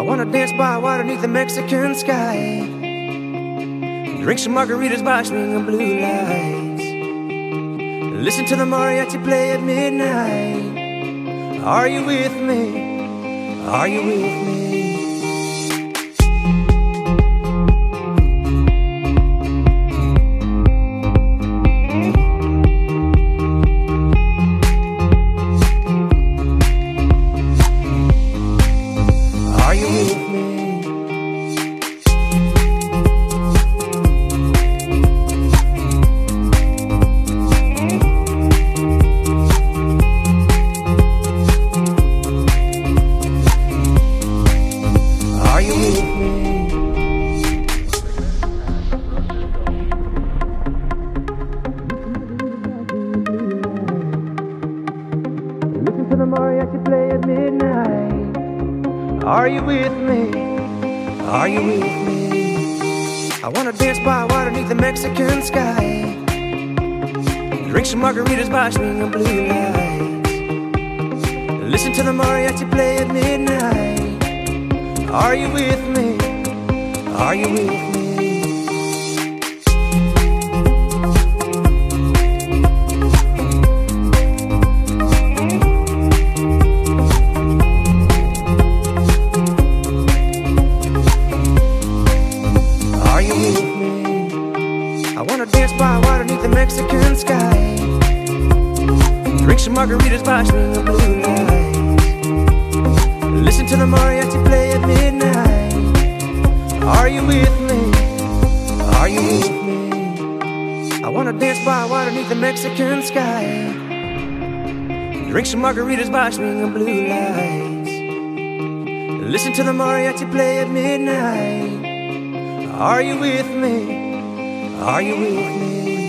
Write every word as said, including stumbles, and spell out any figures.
I wanna dance by water beneath the Mexican sky, drink some margaritas by swinging blue lights, listen to the mariachi play at midnight. Are you with me? Are you with me? Listen to the mariachi play at midnight. Are you with me? Are you with me? I wanna dance by water beneath the Mexican sky, drink some margaritas by swinging blue lights, listen to the mariachi play at midnight. Are you with me? Are you with me? I wanna dance by water beneath the Mexican sky, drink some margaritas by swinging blue lights, listen to the mariachi play at midnight. Are you with me? Are you with me? I wanna dance by water beneath the Mexican sky, drink some margaritas by swinging blue lights, listen to the mariachi play at midnight. Are you with me? Are you with me?